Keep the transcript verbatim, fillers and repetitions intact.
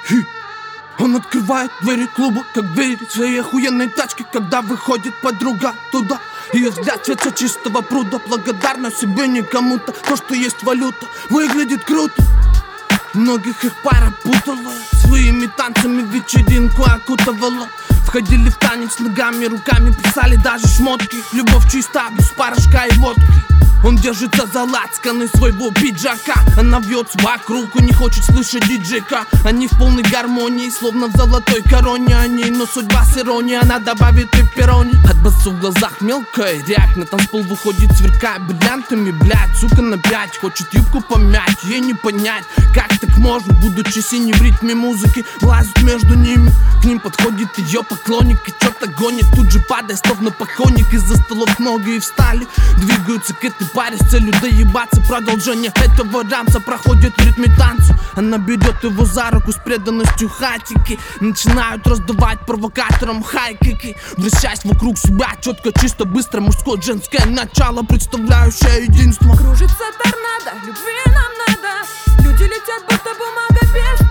Хи. Он открывает двери клуба, как двери своей охуенной тачки, когда выходит подруга туда. Ее взгляд цвета чистого пруда, благодарна себе не кому-то. То, что есть валюта, выглядит круто. Многих их пара путала, своими танцами вечеринку окутывала. Входили в танец ногами, руками, писали даже шмотки. Любовь чиста, без порошка и водки. Он держится за лацканы своего пиджака. Она вьется вокруг, не хочет слышать диджейка. Они в полной гармонии, словно в золотой короне. Они, но судьба с иронией, она добавит пепперони. От басу в глазах мелкая рябь, на танцпол выходит, сверкая бриллиантами. Блядь, сука на пять, хочет юбку помять. Ей не понять, как так можно, будучи синей в ритме музыки, лазут между ними. К ним подходит ее поклонник и что-то гонит, тут же падая, словно покойник. Из-за столов многие встали, двигаются к этой паре с целью доебаться. Продолжение этого рамса проходит в ритме танца. Она берет его за руку с преданностью хатики. Начинают раздавать провокаторам хай-кики, вращаясь вокруг себя четко, чисто, быстро. Мужское, женское начало, представляющее единство. Кружится торнадо, любви нам надо. Люди летят, будто бумага без